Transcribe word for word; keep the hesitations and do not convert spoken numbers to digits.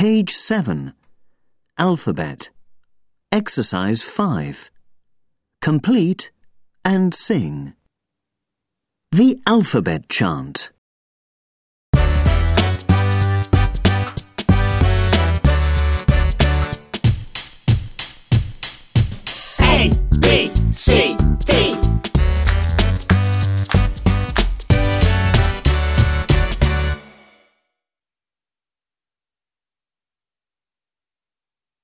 Page seven. Alphabet. Exercise five. Complete and sing. The alphabet chant. A, B, C,